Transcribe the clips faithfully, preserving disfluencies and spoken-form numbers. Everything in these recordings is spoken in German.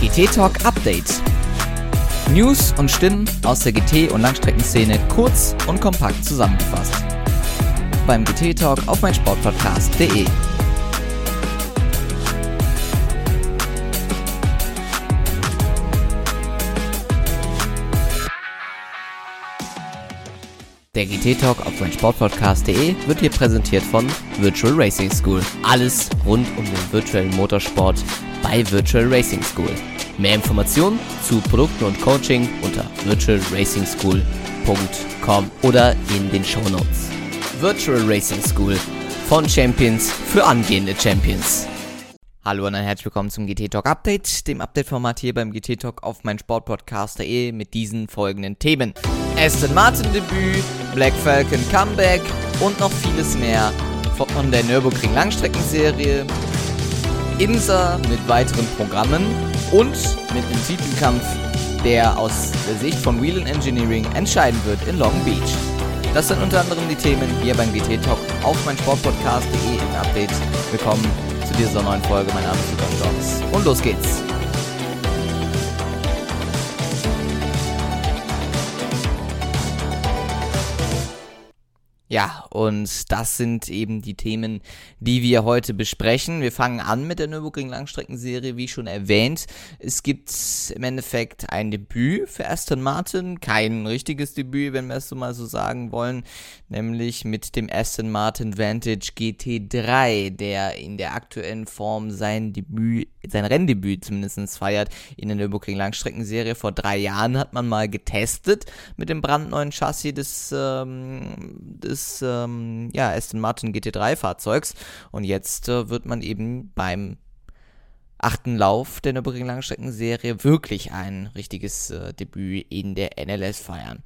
G T Talk Update. News und Stimmen aus der G T- und Langstreckenszene kurz und kompakt zusammengefasst. Beim G T Talk auf meinsportpodcast punkt de. Der G T Talk auf meinsportpodcast punkt de wird hier präsentiert von Virtual Racing School. Alles rund um den virtuellen Motorsport bei Virtual Racing School. Mehr Informationen zu Produkten und Coaching unter virtual racing school punkt com oder in den Shownotes. Virtual Racing School von Champions für angehende Champions. Hallo und ein herzlich willkommen zum G T Talk Update, dem Update-Format hier beim G T Talk auf meinsportpodcast punkt de mit diesen folgenden Themen: Aston Martin Debüt, Black Falcon Comeback und noch vieles mehr von der Nürburgring Langstreckenserie, IMSA mit weiteren Programmen und mit dem Titelkampf, der aus der Sicht von Whelen Engineering entscheiden wird in Long Beach. Das sind unter anderem die Themen hier beim G T Talk auf meinsportpodcast punkt de im Update. Willkommen zu dieser neuen Folge. Mein Name ist Lukas Stocks und los geht's. Ja, und das sind eben die Themen, die wir heute besprechen. Wir fangen an mit der Nürburgring Langstreckenserie, wie schon erwähnt. Es gibt im Endeffekt ein Debüt für Aston Martin, kein richtiges Debüt, wenn wir es so mal so sagen wollen, nämlich mit dem Aston Martin Vantage G T drei, der in der aktuellen Form sein Debüt, sein Renndebüt zumindest feiert in der Nürburgring Langstreckenserie. Vor drei Jahren hat man mal getestet mit dem brandneuen Chassis des, ähm, des ähm, ja, Aston Martin G T drei Fahrzeugs, und jetzt äh, wird man eben beim achten Lauf der Nürburgring Langstreckenserie wirklich ein richtiges äh, Debüt in der N L S feiern.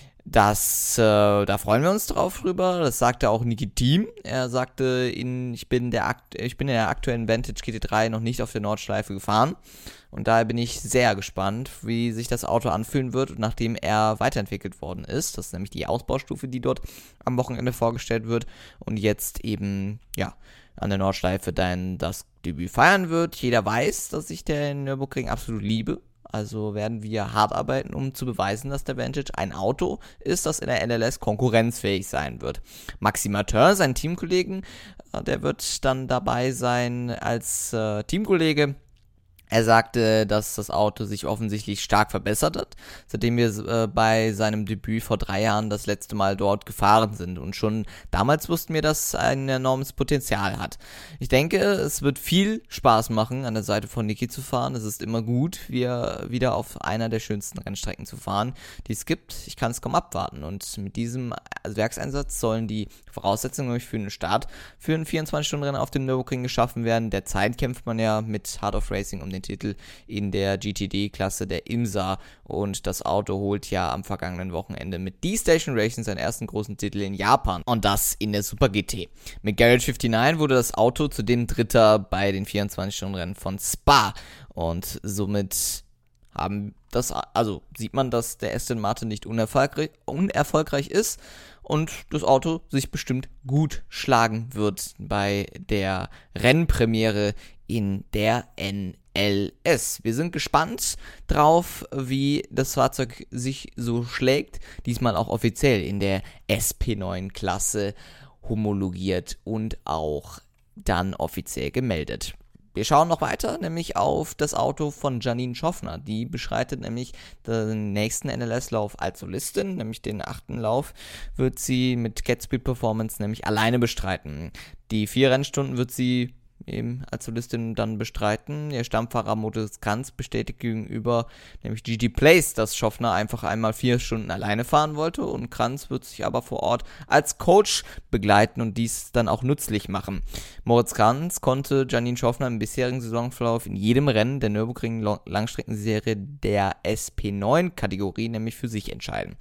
Das, äh, da freuen wir uns drauf drüber. Das sagte auch Niki Thiem. Er sagte, in, ich bin der Akt, ich bin in der aktuellen Vantage G T drei noch nicht auf der Nordschleife gefahren. Und daher bin ich sehr gespannt, wie sich das Auto anfühlen wird, nachdem er weiterentwickelt worden ist. Das ist nämlich die Ausbaustufe, die dort am Wochenende vorgestellt wird. Und jetzt eben, ja, an der Nordschleife dann das Debüt feiern wird. Jeder weiß, dass ich den Nürburgring absolut liebe. Also werden wir hart arbeiten, um zu beweisen, dass der Vantage ein Auto ist, das in der N L S konkurrenzfähig sein wird. Maxi Martin, sein Teamkollegen, der wird dann dabei sein als äh, Teamkollege. Er sagte, dass das Auto sich offensichtlich stark verbessert hat, seitdem wir äh, bei seinem Debüt vor drei Jahren das letzte Mal dort gefahren sind. Und schon damals wussten wir, dass es ein enormes Potenzial hat. Ich denke, es wird viel Spaß machen, an der Seite von Niki zu fahren. Es ist immer gut, wir wieder auf einer der schönsten Rennstrecken zu fahren, die es gibt. Ich kann es kaum abwarten. Und mit diesem Werkseinsatz sollen die Voraussetzungen für einen Start für ein vierundzwanzig-Stunden-Rennen auf dem Nürburgring geschaffen werden. Derzeit kämpft man ja mit Heart of Racing um den Titel in der G T D-Klasse der IMSA, und das Auto holt ja am vergangenen Wochenende mit D-Station Racing seinen ersten großen Titel in Japan, und das in der Super G T. Mit Garage neunundfünfzig wurde das Auto zudem Dritter bei den vierundzwanzig-Stunden-Rennen von Spa, und somit haben das, also sieht man, dass der Aston Martin nicht unerfolgreich, unerfolgreich ist und das Auto sich bestimmt gut schlagen wird bei der Rennpremiere in der N L S. Wir sind gespannt drauf, wie das Fahrzeug sich so schlägt, diesmal auch offiziell in der S P neun Klasse homologiert und auch dann offiziell gemeldet. Wir schauen noch weiter, nämlich auf das Auto von Janine Schofner. Die beschreitet nämlich den nächsten N L S-Lauf als Solistin, nämlich den achten Lauf wird sie mit Get Speed Performance nämlich alleine bestreiten. Die vier Rennstunden wird sie eben als Solistin dann bestreiten. Ihr Stammfahrer Moritz Kranz bestätigt gegenüber nämlich G T Place, dass Schofner einfach einmal vier Stunden alleine fahren wollte, und Kranz wird sich aber vor Ort als Coach begleiten und dies dann auch nützlich machen. Moritz Kranz konnte Janine Schofner im bisherigen Saisonverlauf in jedem Rennen der Nürburgring Langstreckenserie der S P neun Kategorie nämlich für sich entscheiden.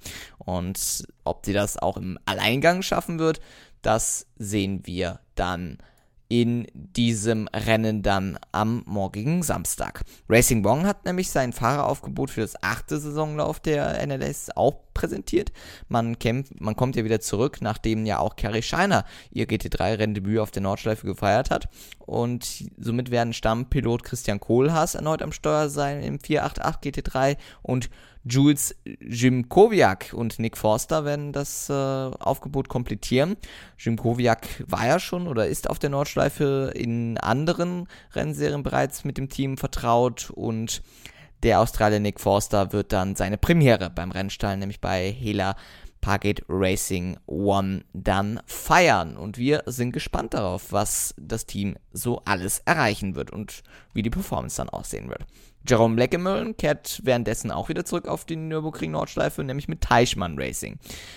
Und ob sie das auch im Alleingang schaffen wird, das sehen wir dann in diesem Rennen dann am morgigen Samstag. Racing Wong hat nämlich sein Fahreraufgebot für das achte Saisonlauf der N L S auch präsentiert. Man kämpft, man kommt ja wieder zurück, nachdem ja auch Carrie Scheiner ihr G T drei Renndebüt auf der Nordschleife gefeiert hat. Und somit werden Stammpilot Christian Kohlhaas erneut am Steuer sein im vierhundertachtundachtzig G T drei und Jules Jimkowiak und Nick Forster werden das äh, Aufgebot komplettieren. Jimkowiak war ja schon oder ist auf der Nordschleife in anderen Rennserien bereits mit dem Team vertraut und der Australier Nick Forster wird dann seine Premiere beim Rennstall, nämlich bei Hela Pargate Racing One, dann feiern. Und wir sind gespannt darauf, was das Team so alles erreichen wird und wie die Performance dann aussehen wird. Jerome Bleckemöhren kehrt währenddessen auch wieder zurück auf die Nürburgring Nordschleife, nämlich mit Teichmann Racing.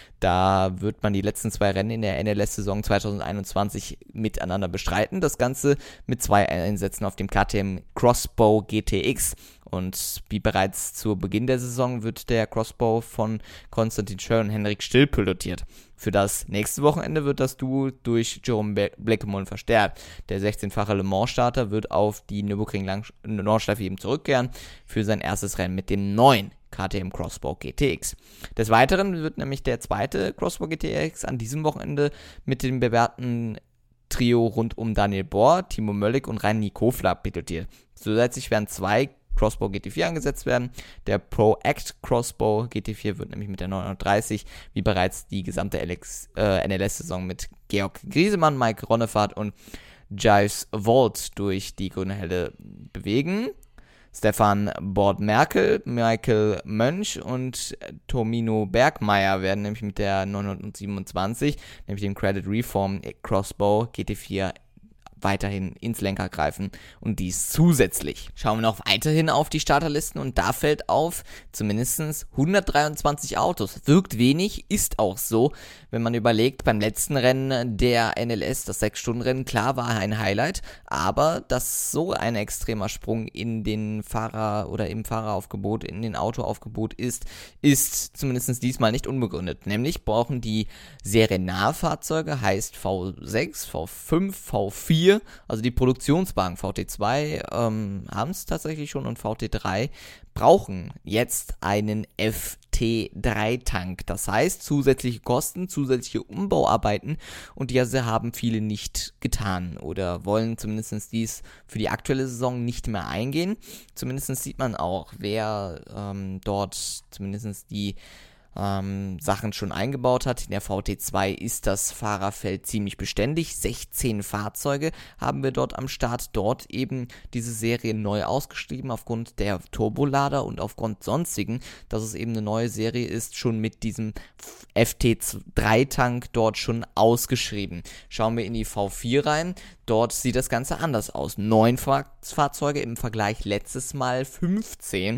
Da wird man die letzten zwei Rennen in der N L S-Saison zwanzig einundzwanzig miteinander bestreiten. Das Ganze mit zwei Einsätzen auf dem K T M Crossbow G T X. Und wie bereits zu Beginn der Saison wird der Crossbow von Konstantin Schör und Henrik Still pilotiert. Für das nächste Wochenende wird das Duo durch Jerome Bleckemöhren verstärkt. Der sechzehnfache Le Mans-Starter wird auf die Nürburgring Nordschleife eben zurückkehren für sein erstes Rennen mit dem neuen K T M Crossbow G T X. Des Weiteren wird nämlich der zweite Crossbow G T X an diesem Wochenende mit dem bewährten Trio rund um Daniel Bohr, Timo Möllig und Reini Kofler pilotiert. Zusätzlich werden zwei Crossbow G T vier angesetzt werden. Der Pro Act Crossbow G T vier wird nämlich mit der neunhundertdreißig, wie bereits die gesamte L X, äh, N L S-Saison mit Georg Griesemann, Mike Ronnefahrt und Giles Volt durch die grüne Helle bewegen. Stefan Bord-Merkel, Michael Mönch und Tomino Bergmeier werden nämlich mit der neunhundertsiebenundzwanzig, nämlich dem Credit Reform Crossbow G T vier, weiterhin ins Lenker greifen und dies zusätzlich. Schauen wir noch weiterhin auf die Starterlisten und da fällt auf, zumindest hundertdreiundzwanzig Autos. Wirkt wenig, ist auch so, wenn man überlegt, beim letzten Rennen der N L S, das sechs Stunden Rennen, klar war ein Highlight, aber dass so ein extremer Sprung in den Fahrer- oder im Fahreraufgebot, in den Autoaufgebot ist, ist zumindest diesmal nicht unbegründet. Nämlich brauchen die Seriennahfahrzeuge, heißt V sechs, V fünf, V vier, also die Produktionswagen V T zwei ähm, haben es tatsächlich schon und V T drei brauchen jetzt einen F T drei Tank. Das heißt, zusätzliche Kosten, zusätzliche Umbauarbeiten und diese haben viele nicht getan oder wollen zumindest dies für die aktuelle Saison nicht mehr eingehen. Zumindest sieht man auch, wer ähm, dort zumindest die Ähm, Sachen schon eingebaut hat. In der V T zwei ist das Fahrerfeld ziemlich beständig. sechzehn Fahrzeuge haben wir dort am Start. Dort eben diese Serie neu ausgeschrieben aufgrund der Turbolader und aufgrund sonstigen, dass es eben eine neue Serie ist, schon mit diesem F T drei Tank dort schon ausgeschrieben. Schauen wir in die V vier rein. Dort sieht das Ganze anders aus. Neun Fahr- Fahrzeuge im Vergleich letztes Mal fünfzehn.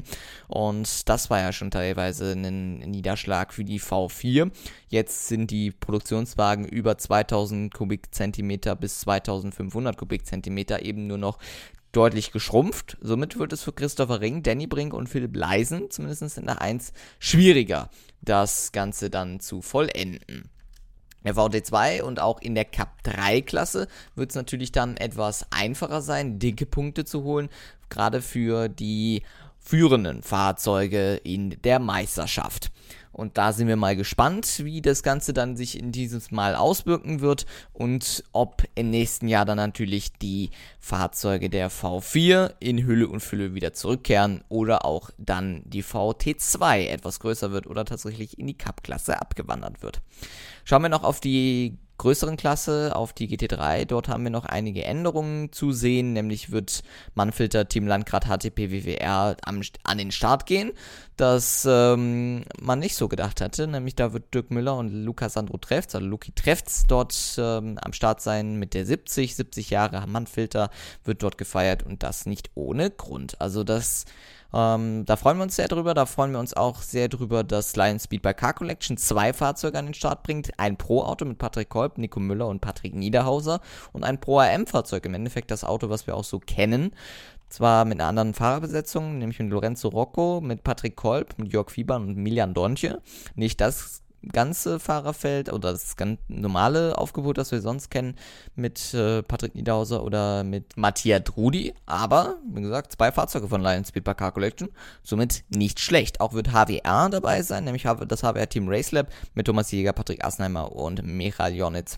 Und das war ja schon teilweise ein Niederschlag für die V vier. Jetzt sind die Produktionswagen über zweitausend Kubikzentimeter bis zweitausendfünfhundert Kubikzentimeter eben nur noch deutlich geschrumpft. Somit wird es für Christopher Ring, Danny Brink und Philipp Leisen, zumindest in der eins, schwieriger, das Ganze dann zu vollenden. Der V T zwei und auch in der Cup drei Klasse wird es natürlich dann etwas einfacher sein, dicke Punkte zu holen, gerade für die führenden Fahrzeuge in der Meisterschaft. Und da sind wir mal gespannt, wie das Ganze dann sich in dieses Mal auswirken wird und ob im nächsten Jahr dann natürlich die Fahrzeuge der V vier in Hülle und Fülle wieder zurückkehren oder auch dann die V T zwei etwas größer wird oder tatsächlich in die Cup-Klasse abgewandert wird. Schauen wir noch auf die größeren Klasse, auf die G T drei. Dort haben wir noch einige Änderungen zu sehen, nämlich wird Mannfilter Team Landgrad H T P W W R am, an den Start gehen, das ähm, man nicht so gedacht hatte, nämlich da wird Dirk Müller und Lukas Sandro Trefz, also Luki Trefz, dort ähm, am Start sein mit der siebzig, siebzig Jahre Mannfilter wird dort gefeiert und das nicht ohne Grund. Also das Ähm, da freuen wir uns sehr drüber, da freuen wir uns auch sehr drüber, dass Lion Speed by Car Collection zwei Fahrzeuge an den Start bringt, ein Pro-Auto mit Patrick Kolb, Nico Müller und Patrick Niederhauser und ein Pro-A M-Fahrzeug, im Endeffekt das Auto, was wir auch so kennen, zwar mit einer anderen Fahrerbesetzung, nämlich mit Lorenzo Rocco, mit Patrick Kolb, mit Jörg Fiebern und Miljan Donche, nicht das ganze Fahrerfeld oder das ganz normale Aufgebot, das wir sonst kennen, mit äh, Patrick Niederhauser oder mit Mattia Drudi, aber, wie gesagt, zwei Fahrzeuge von Lion Speed Car Collection, somit nicht schlecht. Auch wird H W R dabei sein, nämlich das H W R-Team Racelab mit Thomas Jäger, Patrick Assenheimer und Michael Jonitz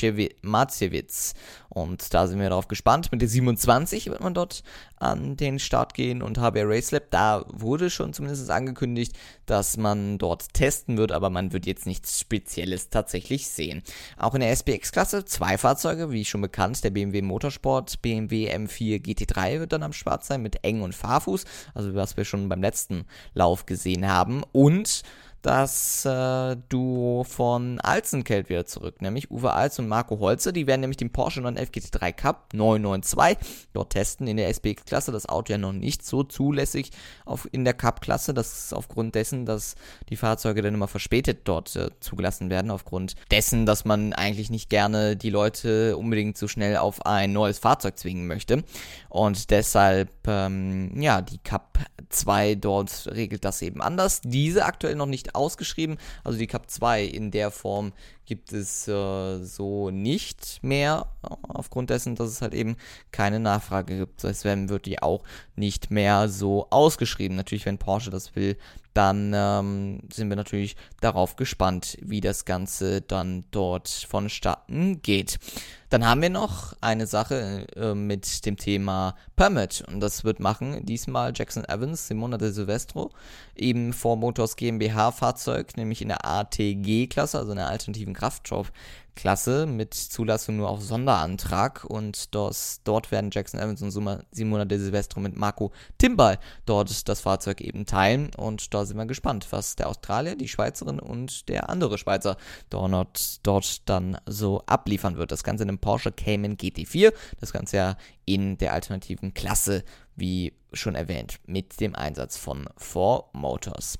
Marciewicz. Und da sind wir darauf gespannt. Mit der siebenundzwanzig wird man dort an den Start gehen und H B R Racelab, da wurde schon zumindest angekündigt, dass man dort testen wird, aber man wird jetzt nichts Spezielles tatsächlich sehen. Auch in der S B X-Klasse zwei Fahrzeuge, wie schon bekannt, der B M W Motorsport B M W M vier G T drei wird dann am Start sein mit Eng und Fahrfuß, also was wir schon beim letzten Lauf gesehen haben, und das äh, Duo von Alzen kehrt wieder zurück, nämlich Uwe Alz und Marco Holze. Die werden nämlich den Porsche neunhundertelf G T drei Cup neun neun zwei dort testen in der S B X-Klasse. Das Auto ja noch nicht so zulässig auf, in der Cup-Klasse. Das ist aufgrund dessen, dass die Fahrzeuge dann immer verspätet dort äh, zugelassen werden. Aufgrund dessen, dass man eigentlich nicht gerne die Leute unbedingt so schnell auf ein neues Fahrzeug zwingen möchte. Und deshalb, ähm, ja, die Cup zwei dort regelt das eben anders. Diese aktuell noch nicht ausgeschrieben, also die Cup zwei in der Form gibt es äh, so nicht mehr, aufgrund dessen, dass es halt eben keine Nachfrage gibt. Deswegen wird die auch nicht mehr so ausgeschrieben. Natürlich, wenn Porsche das will, dann ähm, sind wir natürlich darauf gespannt, wie das Ganze dann dort vonstatten geht. Dann haben wir noch eine Sache äh, mit dem Thema Permit, und das wird machen diesmal Jackson Evans, Simona de Silvestro, eben vor Motors GmbH Fahrzeug, nämlich in der A T G-Klasse, also in der alternativen Kraftstoffklasse mit Zulassung nur auf Sonderantrag, und das, dort werden Jackson Evans und Simona de Silvestro mit Marco Timbal dort das Fahrzeug eben teilen, und da sind wir gespannt, was der Australier, die Schweizerin und der andere Schweizer dort, dort dann so abliefern wird. Das Ganze in einem Porsche Cayman G T vier, das Ganze ja in der alternativen Klasse, wie schon erwähnt, mit dem Einsatz von Four Motors.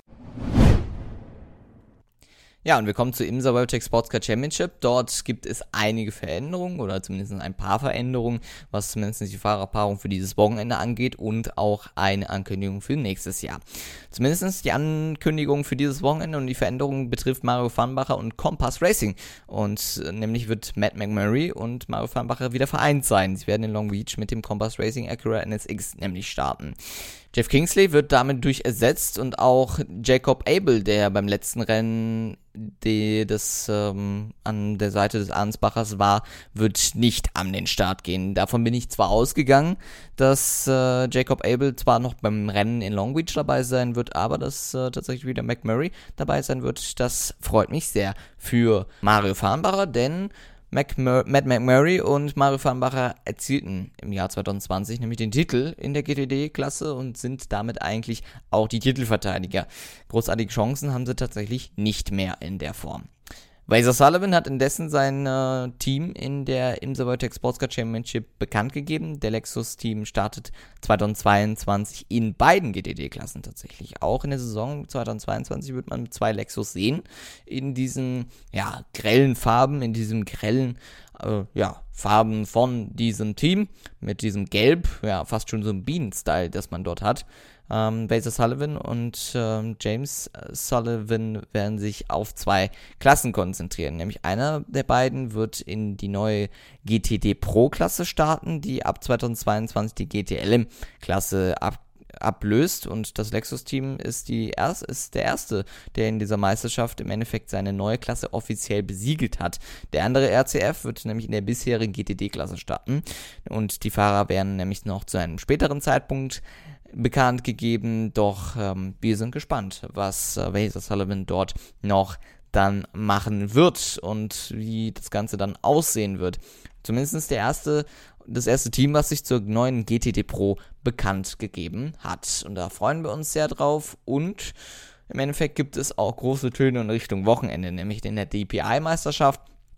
Ja, und wir kommen zur IMSA WeatherTech Sportscar Championship. Dort gibt es einige Veränderungen oder zumindest ein paar Veränderungen, was zumindest die Fahrerpaarung für dieses Wochenende angeht, und auch eine Ankündigung für nächstes Jahr. Zumindest die Ankündigung für dieses Wochenende und die Veränderung betrifft Mario Farnbacher und Compass Racing, und äh, nämlich wird Matt McMurray und Mario Farnbacher wieder vereint sein. Sie werden in Long Beach mit dem Compass Racing Acura N S X nämlich starten. Jeff Kingsley wird damit durch ersetzt, und auch Jacob Abel, der beim letzten Rennen die das ähm, an der Seite des Arnsbachers war, wird nicht an den Start gehen. Davon bin ich zwar ausgegangen, dass äh, Jacob Abel zwar noch beim Rennen in Long Beach dabei sein wird, aber dass äh, tatsächlich wieder McMurray dabei sein wird, das freut mich sehr für Mario Farnbacher, denn McMur- Matt McMurray und Mario Farnbacher erzielten im Jahr zwanzig zwanzig nämlich den Titel in der G T D-Klasse und sind damit eigentlich auch die Titelverteidiger. Großartige Chancen haben sie tatsächlich nicht mehr in der Form. Razor Sullivan hat indessen sein äh, Team in der IMSA WeatherTech Sportscar Championship bekannt gegeben. Der Lexus-Team startet zwanzig zweiundzwanzig in beiden G T D-Klassen tatsächlich. Auch in der Saison zwanzig zweiundzwanzig wird man zwei Lexus sehen, in diesen ja, grellen Farben, in diesem grellen äh, ja, Farben von diesem Team, mit diesem Gelb, ja, fast schon so ein Bienen-Style, das man dort hat. Ähm, Razor Sullivan und ähm, James Sullivan werden sich auf zwei Klassen konzentrieren. Nämlich einer der beiden wird in die neue G T D Pro-Klasse starten, die ab zwanzig zweiundzwanzig die G T L M-Klasse ab ablöst, und das Lexus-Team ist, die erst, ist der erste, der in dieser Meisterschaft im Endeffekt seine neue Klasse offiziell besiegelt hat. Der andere R C F wird nämlich in der bisherigen G T D-Klasse starten, und die Fahrer werden nämlich noch zu einem späteren Zeitpunkt bekannt gegeben, doch ähm, wir sind gespannt, was äh, Razor Sullivan dort noch dann machen wird und wie das Ganze dann aussehen wird. Zumindest der erste, das erste Team, was sich zur neuen G T D Pro bekannt gegeben hat. Und da freuen wir uns sehr drauf, und im Endeffekt gibt es auch große Töne in Richtung Wochenende, nämlich in der D P I-Meisterschaft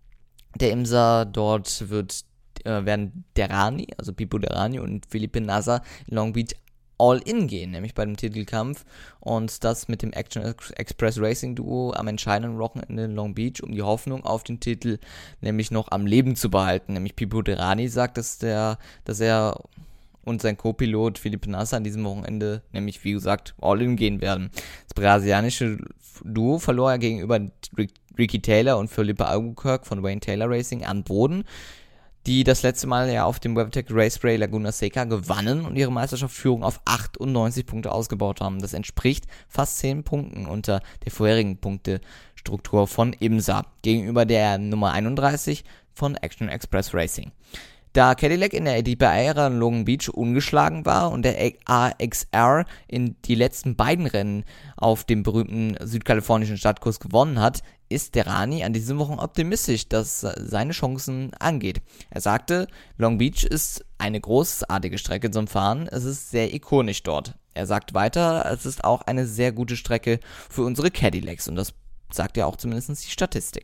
der IMSA. Dort wird, äh, werden Derani, also Pipo Derani und Felipe Nasser in Long Beach All-In gehen, nämlich bei dem Titelkampf, und das mit dem Action Express Racing Duo am entscheidenden Wochenende in Long Beach, um die Hoffnung auf den Titel nämlich noch am Leben zu behalten. Nämlich Pipo Derani sagt, dass, der, dass er und sein Co-Pilot Felipe Nasser an diesem Wochenende, nämlich wie gesagt, All-In gehen werden. Das brasilianische Duo verlor ja gegenüber Ricky Taylor und Felipe Albuquerque von Wayne Taylor Racing an Boden, die das letzte Mal ja auf dem WeatherTech Raceway Laguna Seca gewannen und ihre Meisterschaftsführung auf achtundneunzig Punkte ausgebaut haben. Das entspricht fast zehn Punkten unter der vorherigen Punktestruktur von IMSA gegenüber der Nummer einunddreißig von Action Express Racing. Da Cadillac in der Edipa-Ära in Long Beach ungeschlagen war und der A X R in die letzten beiden Rennen auf dem berühmten südkalifornischen Stadtkurs gewonnen hat, ist der Rani an diesem Wochenende optimistisch, dass seine Chancen angeht. Er sagte, Long Beach ist eine großartige Strecke zum Fahren, es ist sehr ikonisch dort. Er sagt weiter, es ist auch eine sehr gute Strecke für unsere Cadillacs und das sagt ja auch zumindest die Statistik.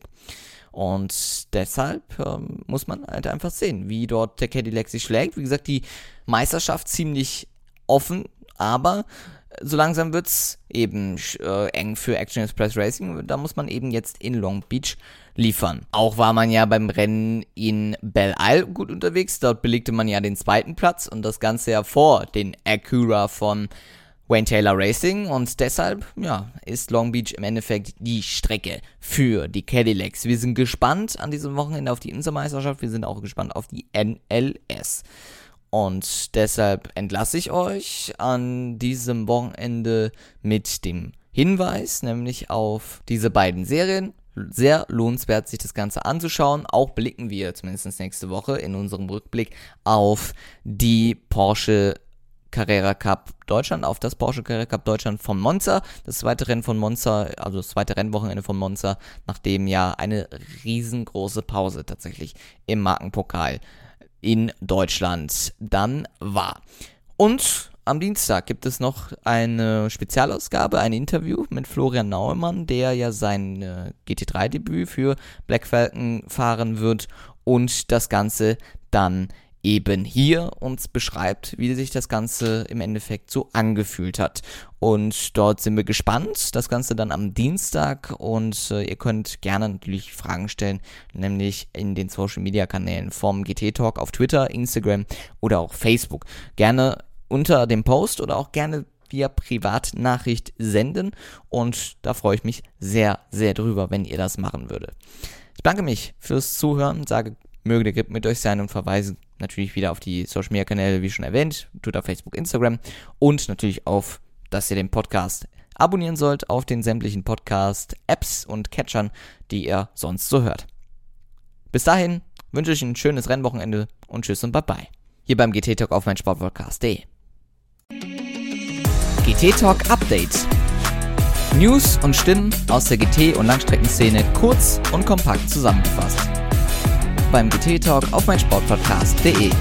Und deshalb ähm, muss man halt einfach sehen, wie dort der Cadillac sich schlägt. Wie gesagt, die Meisterschaft ziemlich offen, aber so langsam wird's eben äh, eng für Action Express Racing. Da muss man eben jetzt in Long Beach liefern. Auch war man ja beim Rennen in Belle Isle gut unterwegs. Dort belegte man ja den zweiten Platz und das Ganze ja vor den Acura von Wayne Taylor Racing und deshalb, ja, ist Long Beach im Endeffekt die Strecke für die Cadillacs. Wir sind gespannt an diesem Wochenende auf die IMSA-Meisterschaft, wir sind auch gespannt auf die N L S. Und deshalb entlasse ich euch an diesem Wochenende mit dem Hinweis, nämlich auf diese beiden Serien. Sehr lohnenswert, sich das Ganze anzuschauen. Auch blicken wir zumindest nächste Woche in unserem Rückblick auf die Porsche Carrera Cup Deutschland, auf das Porsche Carrera Cup Deutschland von Monza, das zweite Rennen von Monza, also das zweite Rennwochenende von Monza, nachdem ja eine riesengroße Pause tatsächlich im Markenpokal in Deutschland dann war. Und am Dienstag gibt es noch eine Spezialausgabe, ein Interview mit Florian Naumann, der ja sein äh, G T drei Debüt für Black Falcon fahren wird und das Ganze dann eben hier uns beschreibt, wie sich das Ganze im Endeffekt so angefühlt hat. Und dort sind wir gespannt, das Ganze dann am Dienstag und äh, ihr könnt gerne natürlich Fragen stellen, nämlich in den Social Media Kanälen vom G T Talk auf Twitter, Instagram oder auch Facebook. Gerne unter dem Post oder auch gerne via Privatnachricht senden und da freue ich mich sehr, sehr drüber, wenn ihr das machen würdet. Ich danke mich fürs Zuhören, sage, möge der Grip mit euch sein und verweise natürlich wieder auf die Social Media Kanäle, wie schon erwähnt, Twitter, Facebook, Instagram und natürlich auf, dass ihr den Podcast abonnieren sollt auf den sämtlichen Podcast-Apps und Catchern, die ihr sonst so hört. Bis dahin wünsche ich ein schönes Rennwochenende und tschüss und bye bye. Hier beim G T Talk auf mein Sportpodcast punkt de. G T Talk Update. News und Stimmen aus der G T- und Langstreckenszene kurz und kompakt zusammengefasst. Beim G T Talk auf mein Sportpodcast punkt de.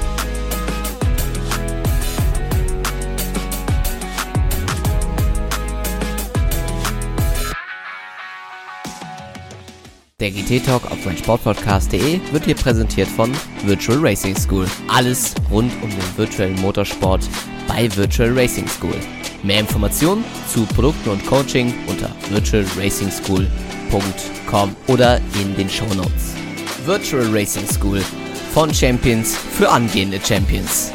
Der G T Talk auf mein Sportpodcast punkt de wird hier präsentiert von Virtual Racing School. Alles rund um den virtuellen Motorsport bei Virtual Racing School. Mehr Informationen zu Produkten und Coaching unter virtual racing school punkt com oder in den Shownotes. Virtual Racing School. Von Champions für angehende Champions.